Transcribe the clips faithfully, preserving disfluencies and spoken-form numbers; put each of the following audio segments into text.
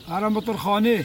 هرم بطرخانه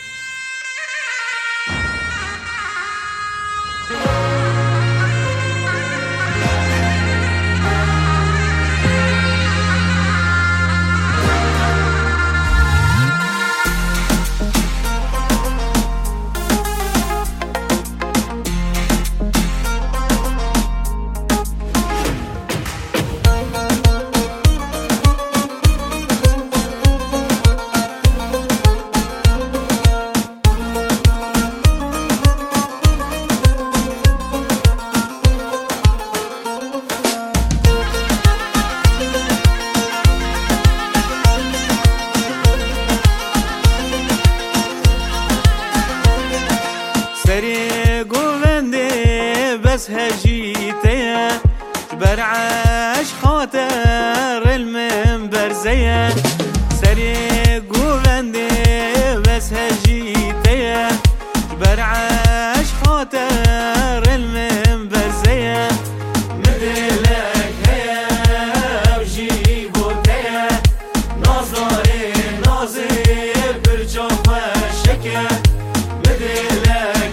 سری گوونده بس هجیته برعاش خاطر المنبر زيه سری گوونده بس هجیته برعاش خاطر المنبر زيه مدلك هيا وجيبو تيا نظري ناظر برجوف الشكا مدلك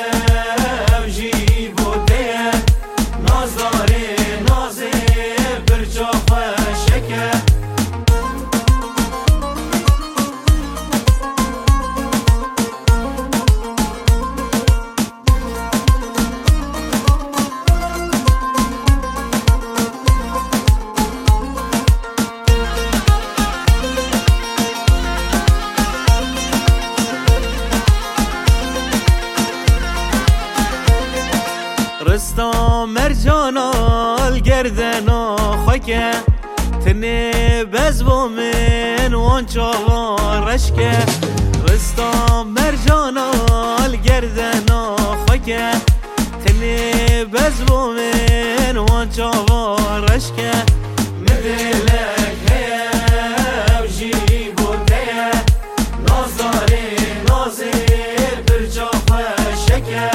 رستم مرجانا الگردنا خاکه تنه بزبو من وانچا رشکه رستم مرجانا الگردنا خاکه تنه بزبو من وانچا رشکه مدلك هيا وجيبو تيا نظري ناظر برجوف الشكا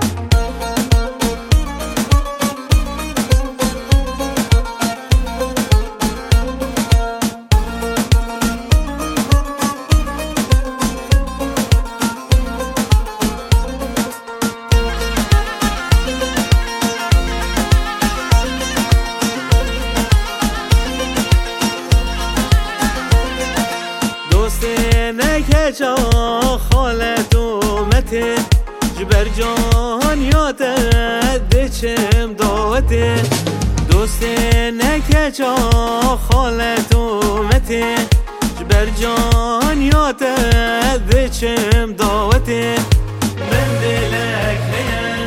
نکه جا خالت اومته جبر جان یاده دچم داوته دوست نکه جا خالت اومته جبر جان یاده دچم داوته من دلک هیا